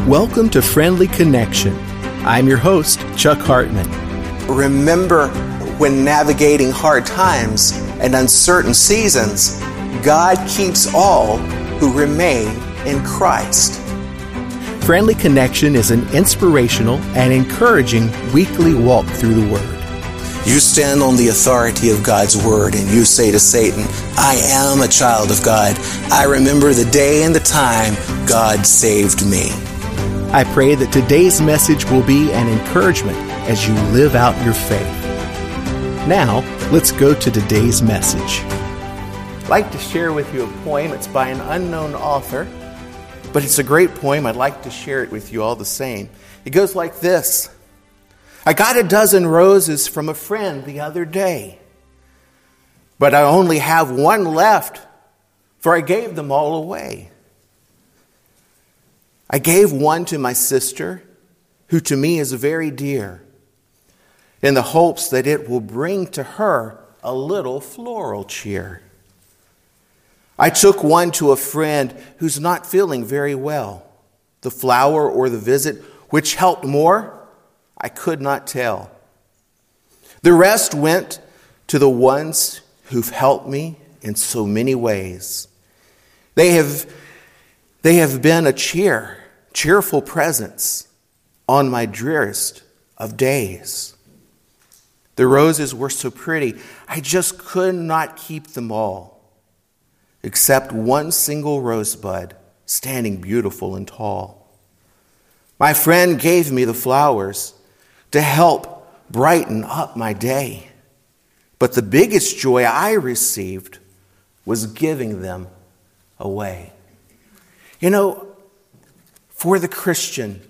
Welcome to Friendly Connection. I'm your host, Chuck Hartman. Remember, when navigating hard times and uncertain seasons, God keeps all who remain in Christ. Friendly Connection is an inspirational and encouraging weekly walk through the Word. You stand on the authority of God's Word and you say to Satan, I am a child of God. I remember the day and the time God saved me. I pray that today's message will be an encouragement as you live out your faith. Now, let's go to today's message. I'd like to share with you a poem. It's by an unknown author, but it's a great poem. I'd like to share it with you all the same. It goes like this. I got a dozen roses from a friend the other day, but I only have one left, for I gave them all away. I gave one to my sister, who to me is very dear, in the hopes that it will bring to her a little floral cheer. I took one to a friend who's not feeling very well. The flower or the visit, which helped more, I could not tell. The rest went to the ones who've helped me in so many ways. They have been a cheerful presence on my drearest of days. The roses were so pretty, I just could not keep them all, except one single rosebud standing beautiful and tall. My friend gave me the flowers to help brighten up my day, but the biggest joy I received was giving them away. You know, for the Christian,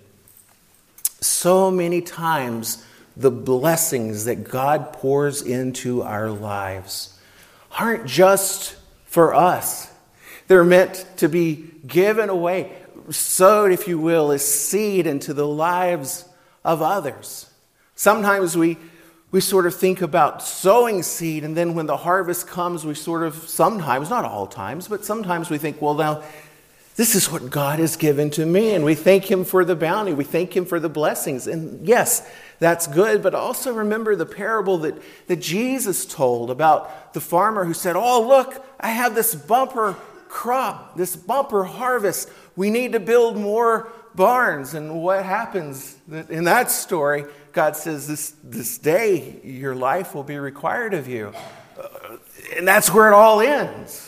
so many times the blessings that God pours into our lives aren't just for us. They're meant to be given away, sowed, if you will, as seed into the lives of others. Sometimes we sort of think about sowing seed, and then when the harvest comes, we sometimes, not all times, but sometimes we think, well, now, this is what God has given to me, and we thank Him for the bounty. We thank Him for the blessings. And yes, that's good, but also remember the parable that Jesus told about the farmer who said, oh, look, I have this bumper crop, this bumper harvest. We need to build more barns. And what happens in that story? God says, this day your life will be required of you. And that's where it all ends.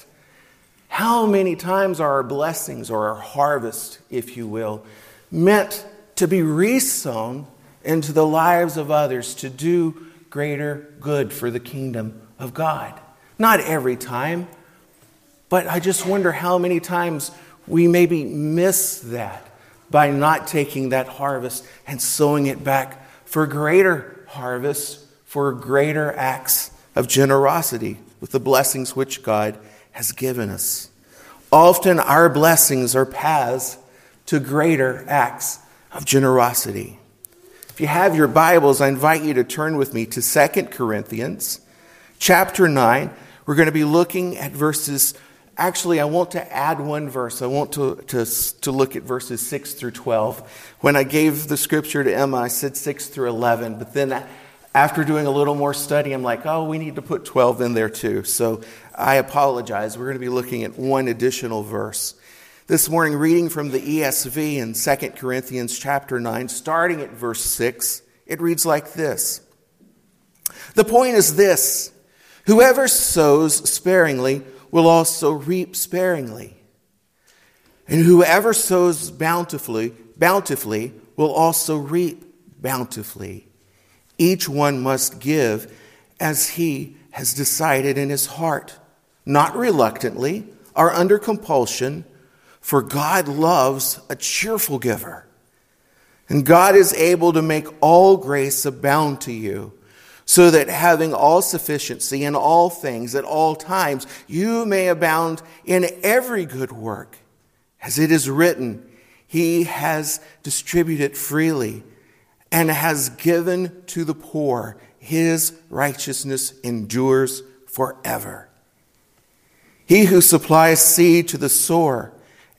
How many times are our blessings, or our harvest, if you will, meant to be resown into the lives of others to do greater good for the kingdom of God? Not every time, but I just wonder how many times we maybe miss that by not taking that harvest and sowing it back for greater harvest, for greater acts of generosity with the blessings which God has given us. Often our blessings are paths to greater acts of generosity. If you have your Bibles, I invite you to turn with me to 2 Corinthians chapter 9. We're going to be looking at verses. Actually, I want to add one verse. I want to look at verses 6 through 12. When I gave the scripture to Emma, I said 6 through 11. But then after doing a little more study, I'm like, oh, we need to put 12 in there too. So I apologize. We're going to be looking at one additional verse. This morning, reading from the ESV in 2 Corinthians chapter 9, starting at verse 6, it reads like this. The point is this: whoever sows sparingly will also reap sparingly. And whoever sows bountifully will also reap bountifully. Each one must give as he has decided in his heart, not reluctantly or under compulsion, for God loves a cheerful giver. And God is able to make all grace abound to you, so that having all sufficiency in all things at all times, you may abound in every good work. As it is written, He has distributed freely and has given to the poor. His righteousness endures forever. He who supplies seed to the sower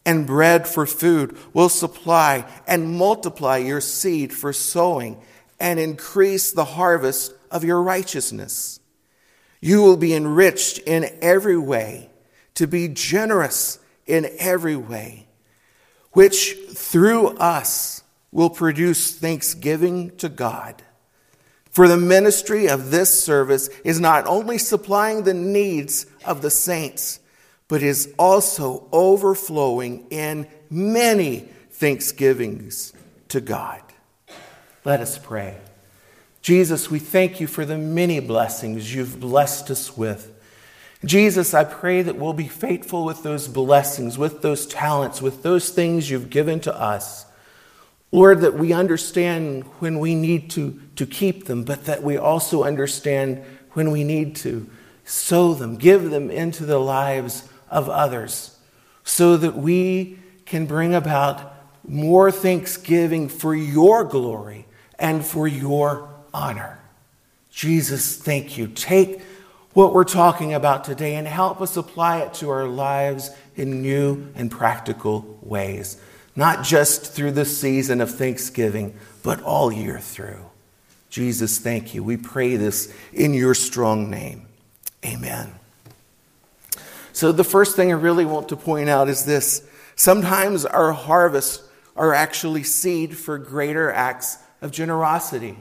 and bread for food will supply and multiply your seed for sowing and increase the harvest of your righteousness. You will be enriched in every way, to be generous in every way, which through us will produce thanksgiving to God. For the ministry of this service is not only supplying the needs of the saints, but is also overflowing in many thanksgivings to God. Let us pray. Jesus, we thank you for the many blessings you've blessed us with. Jesus, I pray that we'll be faithful with those blessings, with those talents, with those things you've given to us. Lord, that we understand when we need to keep them, but that we also understand when we need to sow them, give them into the lives of others, so that we can bring about more thanksgiving for your glory and for your honor. Jesus, thank you. Take what we're talking about today and help us apply it to our lives in new and practical ways, not just through the season of Thanksgiving, but all year through. Jesus, thank you. We pray this in your strong name. Amen. So the first thing I really want to point out is this. Sometimes our harvests are actually seed for greater acts of generosity.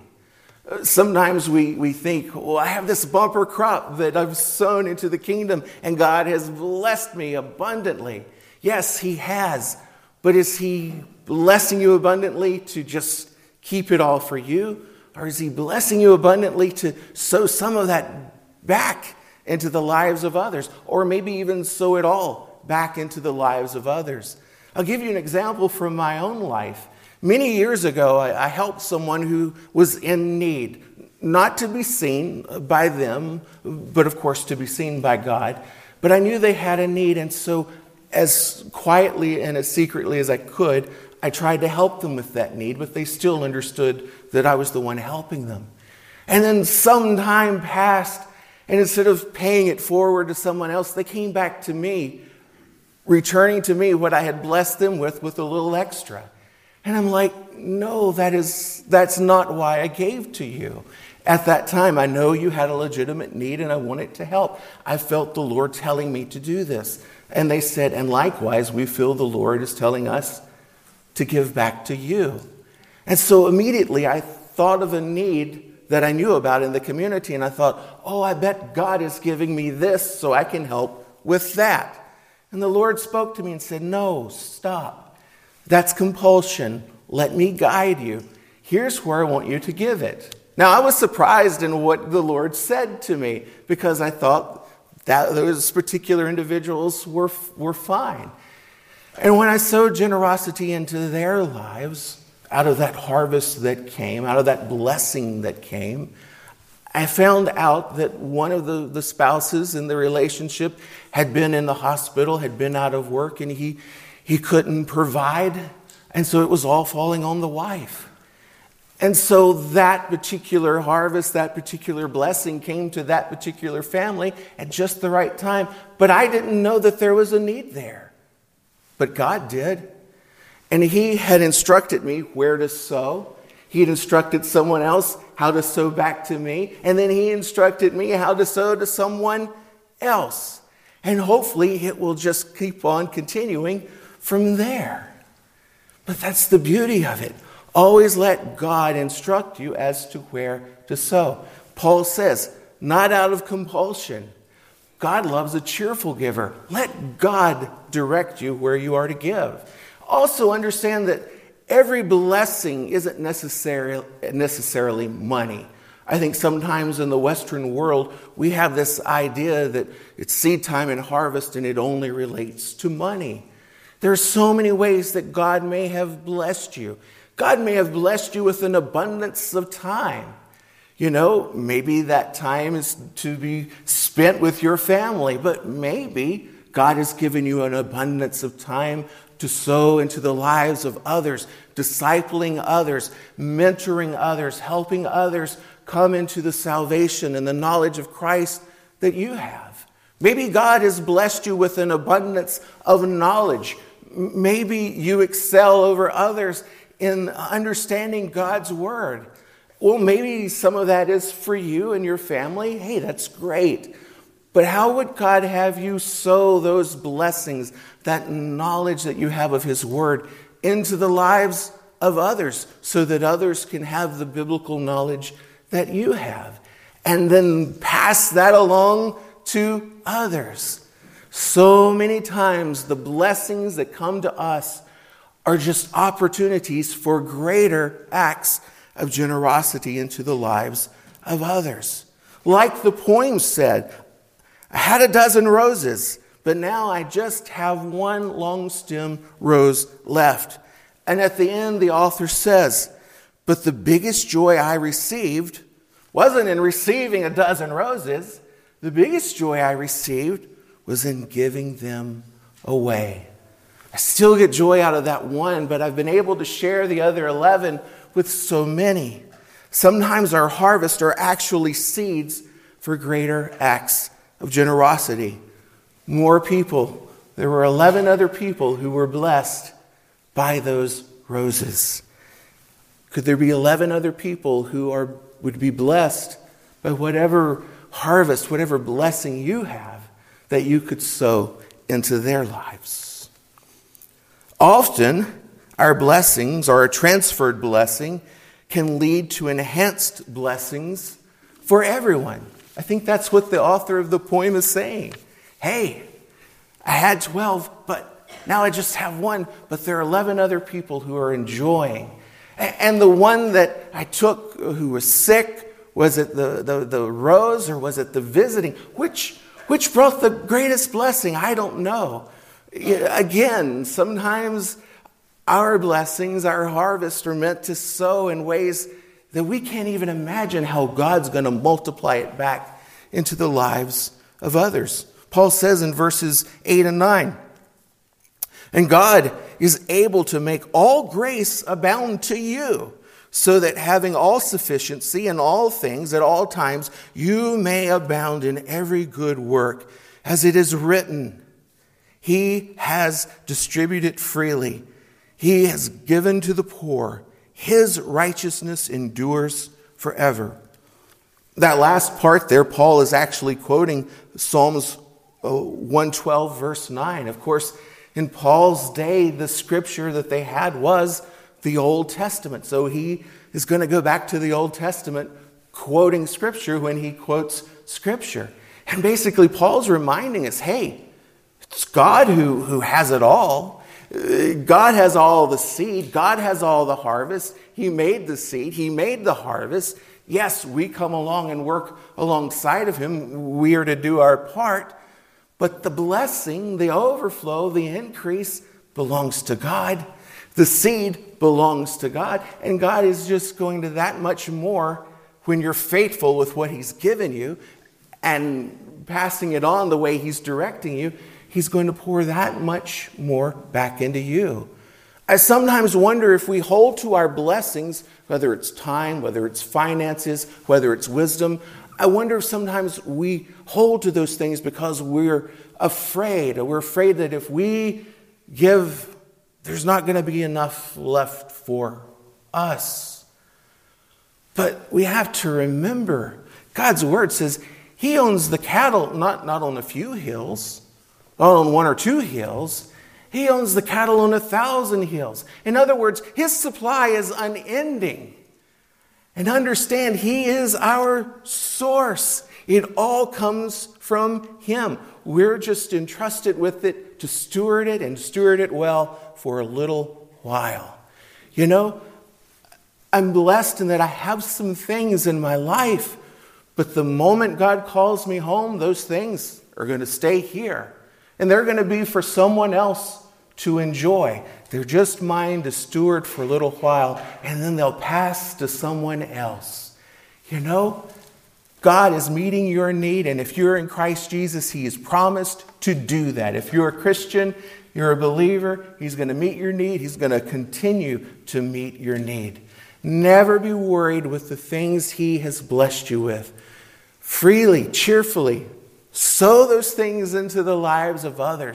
Sometimes we think, well, I have this bumper crop that I've sown into the kingdom and God has blessed me abundantly. Yes, he has. But is he blessing you abundantly to just keep it all for you? Or is he blessing you abundantly to sow some of that back into the lives of others? Or maybe even sow it all back into the lives of others? I'll give you an example from my own life. Many years ago, I helped someone who was in need, not to be seen by them, but of course to be seen by God. But I knew they had a need, and so as quietly and as secretly as I could, I tried to help them with that need, but they still understood that I was the one helping them. And then some time passed, and instead of paying it forward to someone else, they came back to me, returning to me what I had blessed them with a little extra. And I'm like, no, that's not why I gave to you. At that time, I know you had a legitimate need and I wanted to help. I felt the Lord telling me to do this. And they said, and likewise, we feel the Lord is telling us to give back to you. And so immediately I thought of a need that I knew about in the community. And I thought, oh, I bet God is giving me this so I can help with that. And the Lord spoke to me and said, no, stop. That's compulsion. Let me guide you. Here's where I want you to give it. Now, I was surprised in what the Lord said to me because I thought that those particular individuals were fine. And when I sowed generosity into their lives, out of that harvest that came, out of that blessing that came, I found out that one of the spouses in the relationship had been in the hospital, had been out of work, and he couldn't provide, and so it was all falling on the wife. And so that particular harvest, that particular blessing came to that particular family at just the right time. But I didn't know that there was a need there. But God did. And he had instructed me where to sow. He had instructed someone else how to sow back to me. And then he instructed me how to sow to someone else. And hopefully it will just keep on continuing from there. But that's the beauty of it. Always let God instruct you as to where to sow. Paul says, not out of compulsion. God loves a cheerful giver. Let God direct you where you are to give. Also understand that every blessing isn't necessarily money. I think sometimes in the Western world, we have this idea that it's seed time and harvest and it only relates to money. There are so many ways that God may have blessed you. God may have blessed you with an abundance of time. You know, maybe that time is to be spent with your family, but maybe God has given you an abundance of time to sow into the lives of others, discipling others, mentoring others, helping others come into the salvation and the knowledge of Christ that you have. Maybe God has blessed you with an abundance of knowledge. Maybe you excel over others in understanding God's word. Well, maybe some of that is for you and your family. Hey, that's great. But how would God have you sow those blessings, that knowledge that you have of his word, into the lives of others so that others can have the biblical knowledge that you have, and then pass that along to others? So many times the blessings that come to us are just opportunities for greater acts of generosity into the lives of others. Like the poem said, I had a dozen roses, but now I just have one long stem rose left. And at the end, the author says, but the biggest joy I received wasn't in receiving a dozen roses. The biggest joy I received was in giving them away. I still get joy out of that one, but I've been able to share the other 11 with so many. Sometimes our harvests are actually seeds for greater acts of generosity. More people. There were 11 other people who were blessed by those roses. Could there be 11 other people who would be blessed by whatever harvest, whatever blessing you have that you could sow into their lives? Often, our blessings, or a transferred blessing, can lead to enhanced blessings for everyone. I think that's what the author of the poem is saying. Hey, I had 12, but now I just have one, but there are 11 other people who are enjoying. And the one that I took who was sick, was it the rose or was it the visiting? Which brought the greatest blessing? I don't know. Again, sometimes our blessings, our harvest are meant to sow in ways that we can't even imagine how God's going to multiply it back into the lives of others. Paul says in verses 8 and 9, and God is able to make all grace abound to you, so that having all sufficiency in all things at all times, you may abound in every good work. As it is written, he has distributed freely. He has given to the poor. His righteousness endures forever. That last part there, Paul is actually quoting Psalms 112, verse 9. Of course, in Paul's day, the scripture that they had was the Old Testament. So he is going to go back to the Old Testament quoting scripture when he quotes scripture. And basically, Paul's reminding us, hey, it's God who has it all. God has all the seed. God has all the harvest. He made the seed. He made the harvest. Yes, we come along and work alongside of him. We are to do our part. But the blessing, the overflow, the increase belongs to God. The seed belongs to God. And God is just going to that much more when you're faithful with what he's given you and passing it on the way he's directing you. He's going to pour that much more back into you. I sometimes wonder if we hold to our blessings, whether it's time, whether it's finances, whether it's wisdom. I wonder if sometimes we hold to those things because we're afraid. We're afraid that if we give, there's not going to be enough left for us. But we have to remember, God's word says he owns the cattle, not on a few hills, not on one or two hills. He owns the cattle on 1,000 hills. In other words, his supply is unending. And understand, he is our source. It all comes from him. We're just entrusted with it to steward it and steward it well for a little while. You know, I'm blessed in that I have some things in my life, but the moment God calls me home, those things are going to stay here. And they're going to be for someone else to enjoy. They're just mine to steward for a little while, and then they'll pass to someone else. You know, God is meeting your need, and if you're in Christ Jesus, he has promised to do that. If you're a Christian, you're a believer, he's going to meet your need. He's going to continue to meet your need. Never be worried with the things he has blessed you with. Freely, cheerfully, sow those things into the lives of others.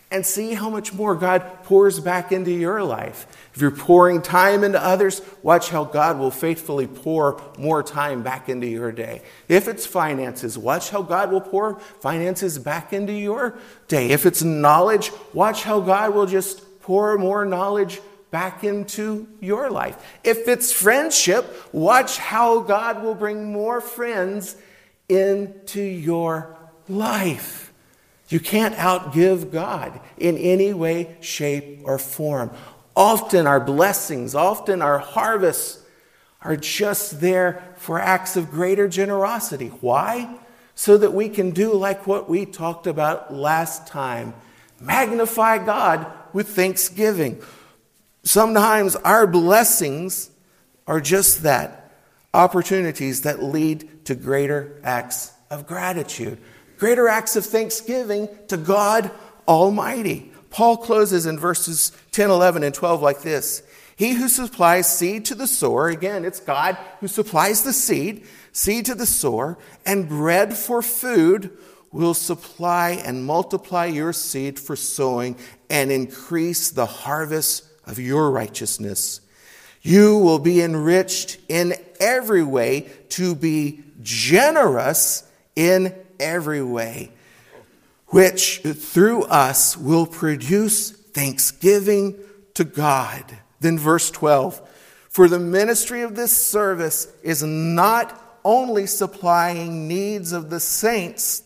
and see how much more God pours back into your life. If you're pouring time into others, watch how God will faithfully pour more time back into your day. If it's finances, watch how God will pour finances back into your day. If it's knowledge, watch how God will just pour more knowledge back into your life. If it's friendship, watch how God will bring more friends into your life. You can't outgive God in any way, shape, or form. Often our blessings, often our harvests are just there for acts of greater generosity. Why? So that we can do like what we talked about last time. Magnify God with thanksgiving. Sometimes our blessings are just that, opportunities that lead to greater acts of gratitude. Greater acts of thanksgiving to God Almighty. Paul closes in verses 10, 11, and 12 like this. He who supplies seed to the sower, again, it's God who supplies the seed to the sower, and bread for food, will supply and multiply your seed for sowing and increase the harvest of your righteousness. You will be enriched in every way to be generous in every way, which through us will produce thanksgiving to God. Then verse 12, for the ministry of this service is not only supplying needs of the saints,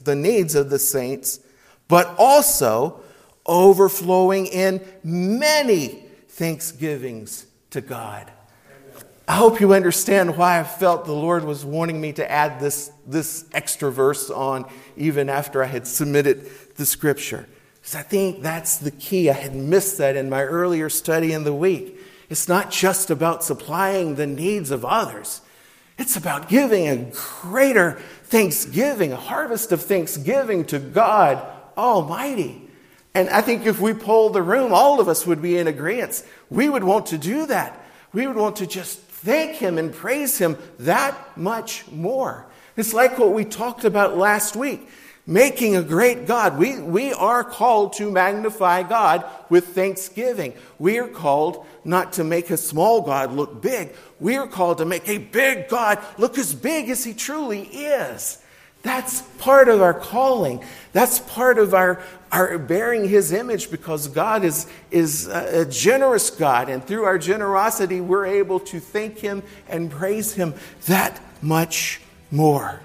but also overflowing in many thanksgivings to God. I hope you understand why I felt the Lord was wanting me to add this extra verse on even after I had submitted the scripture. Because I think that's the key. I had missed that in my earlier study in the week. It's not just about supplying the needs of others. It's about giving a greater thanksgiving, a harvest of thanksgiving to God Almighty. And I think if we polled the room, all of us would be in agreement. We would want to do that. We would want to just thank Him and praise Him that much more. It's like what we talked about last week, making a great God. We are called to magnify God with thanksgiving. We are called not to make a small God look big. We are called to make a big God look as big as He truly is. That's part of our calling. That's part of our bearing His image, because God is a generous God. And through our generosity, we're able to thank Him and praise Him that much more.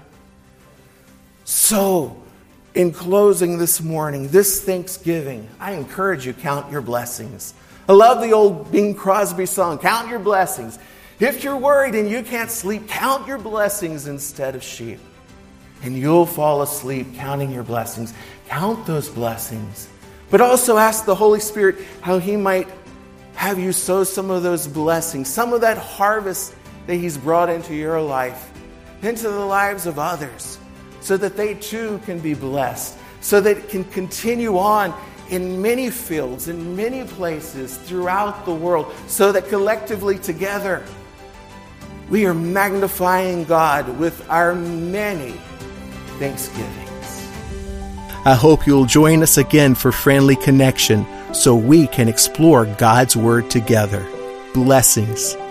So, in closing this morning, this Thanksgiving, I encourage you, count your blessings. I love the old Bing Crosby song, count your blessings. If you're worried and you can't sleep, count your blessings instead of sheep. And you'll fall asleep counting your blessings. Count those blessings. But also ask the Holy Spirit how He might have you sow some of those blessings, some of that harvest that He's brought into your life, into the lives of others, so that they too can be blessed, so that it can continue on in many fields, in many places throughout the world, so that collectively together we are magnifying God with our many thanksgivings. I hope you'll join us again for Friendly Connection so we can explore God's Word together. Blessings.